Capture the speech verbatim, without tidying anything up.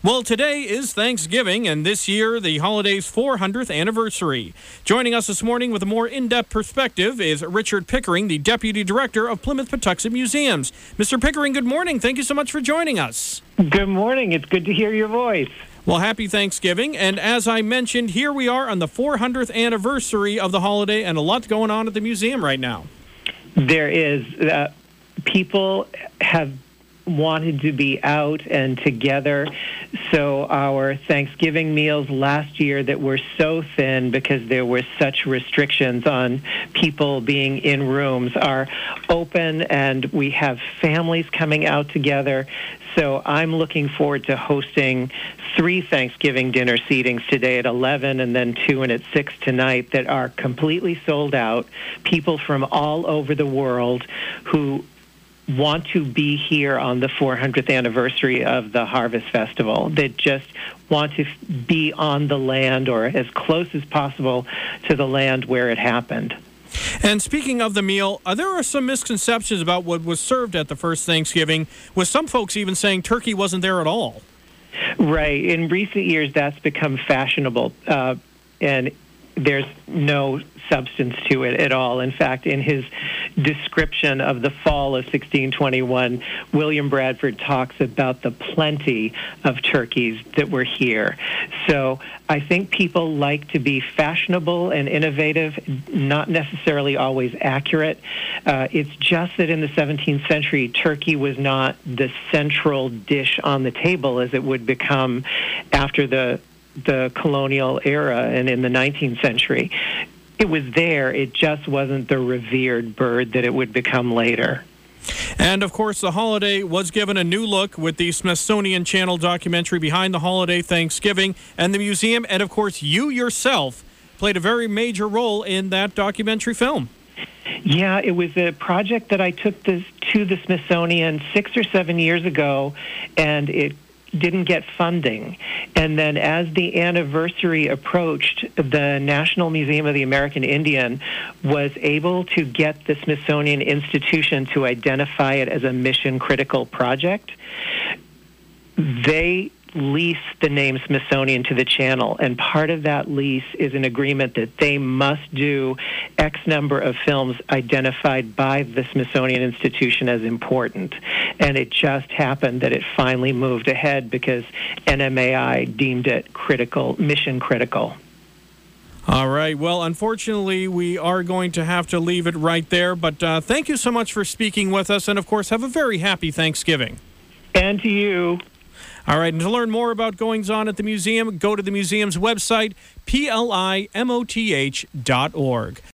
Well, today is Thanksgiving, and this year, the holiday's four hundredth anniversary. Joining us this morning with a more in-depth perspective is Richard Pickering, the Deputy Director of Plymouth-Patuxent Museums. Mister Pickering, good morning. Thank you so much for joining us. Good morning. It's good to hear your voice. Well, happy Thanksgiving. And as I mentioned, here we are on the four hundredth anniversary of the holiday, and a lot going on at the museum right now. There is. Uh, people have wanted to be out and together. So our Thanksgiving meals last year that were so thin because there were such restrictions on people being in rooms are open, and we have families coming out together. So I'm looking forward to hosting three Thanksgiving dinner seatings today at eleven and then two and at six tonight that are completely sold out. People from all over the world who want to be here on the four hundredth anniversary of the Harvest Festival, that just want to be on the land or as close as possible to the land where it happened. And speaking of the meal, uh, there are some misconceptions about what was served at the first Thanksgiving, with some folks even saying turkey wasn't there at all. Right. In recent years, that's become fashionable, uh, and there's no substance to it at all. In fact, in his description of the fall of sixteen twenty-one, William Bradford talks about the plenty of turkeys that were here. So I think people like to be fashionable and innovative, not necessarily always accurate. Uh, it's just that in the seventeenth century, turkey was not the central dish on the table as it would become after the the colonial era and in the nineteenth century. It was there, it just wasn't the revered bird that it would become later. And, of course, the holiday was given a new look with the Smithsonian Channel documentary Behind the Holiday Thanksgiving and the museum. And, of course, you yourself played a very major role in that documentary film. Yeah, it was a project that I took this to the Smithsonian six or seven years ago, and it didn't get funding. And then as the anniversary approached, the National Museum of the American Indian was able to get the Smithsonian Institution to identify it as a mission-critical project. They lease the name Smithsonian to the channel, and part of that lease is an agreement that they must do X number of films identified by the Smithsonian Institution as important. And it just happened that it finally moved ahead because N M A I deemed it critical, mission critical. All right. Well, unfortunately, we are going to have to leave it right there. But uh, thank you so much for speaking with us. And, of course, have a very happy Thanksgiving. And to you. All right, and to learn more about goings-on at the museum, go to the museum's website, P L I M O T H dot org.